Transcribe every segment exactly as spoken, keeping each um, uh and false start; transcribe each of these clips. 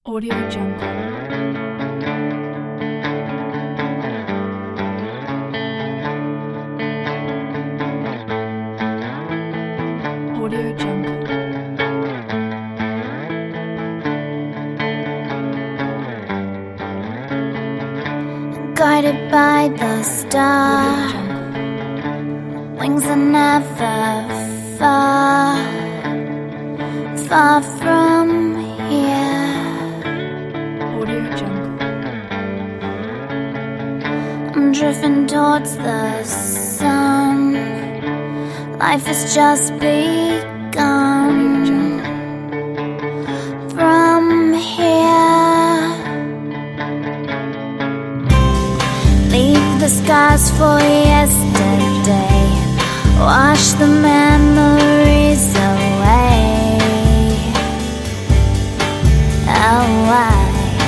Audio Jungle. Audio Jungle. Guided by the star, wings are never far, far from here. Audio Jungle. I'm drifting towards the sun. Life has just begun. From here, leave the scars for yesterday. Wash the memories away. Away.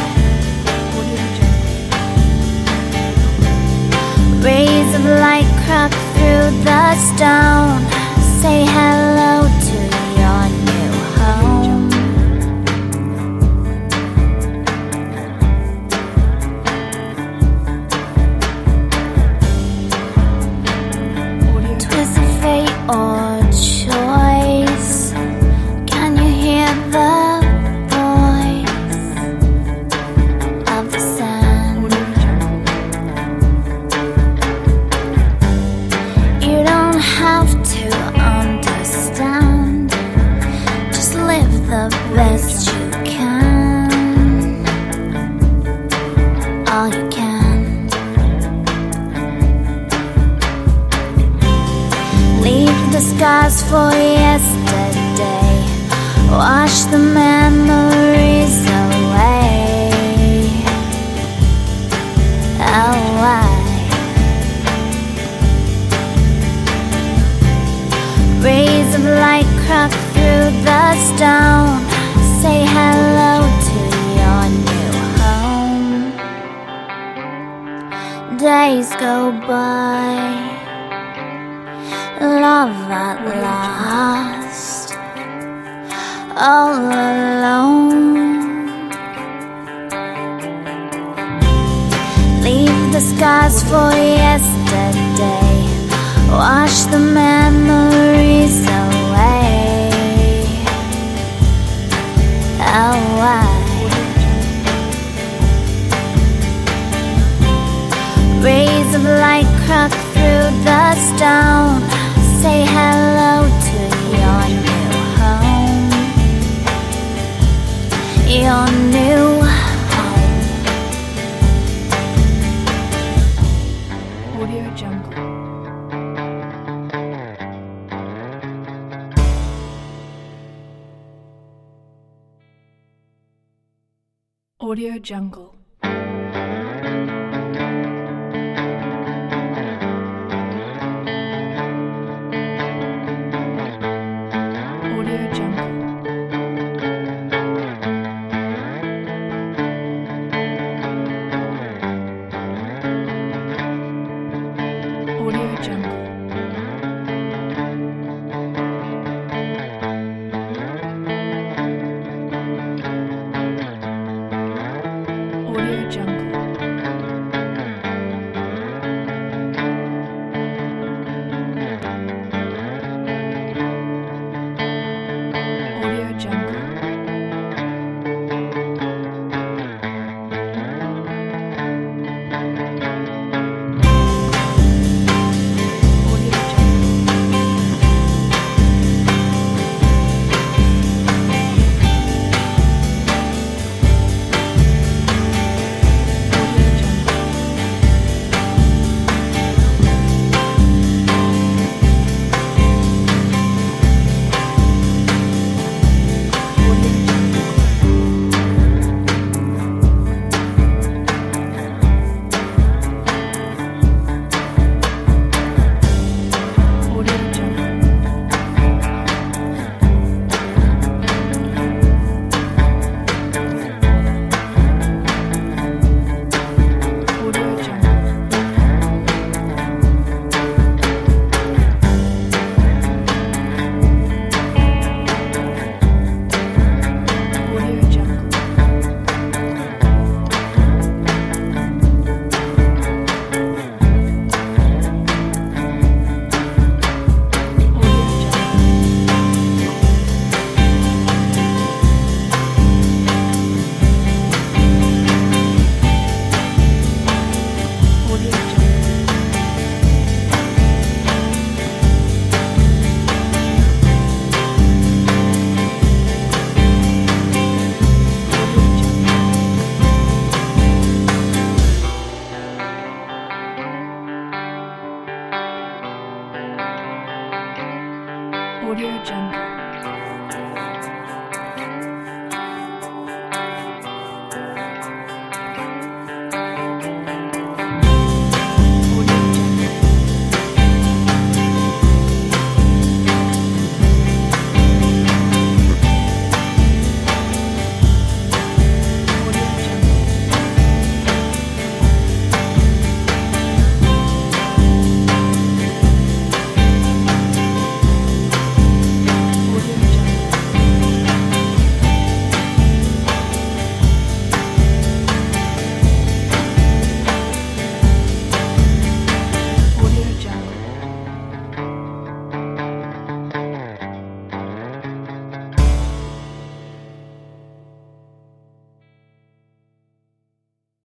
Rays of light crack through the stone. Say hello to your new home. Twist of fate or choice. Can you hear the voice of the sand? You don't have to understand. Just live the best you can. All you can. Leave the scars for yesterday. Wash the memories away. Away. Rays of light crack through the stone. Say hello to your new home. Days go by. Love at last. All alone. Leave the scars for yesterday. Wash the memories away. Away. Rays of light crack through the stone. Say hello to your new home. Your new home. Audio Jungle. Audio Jungle.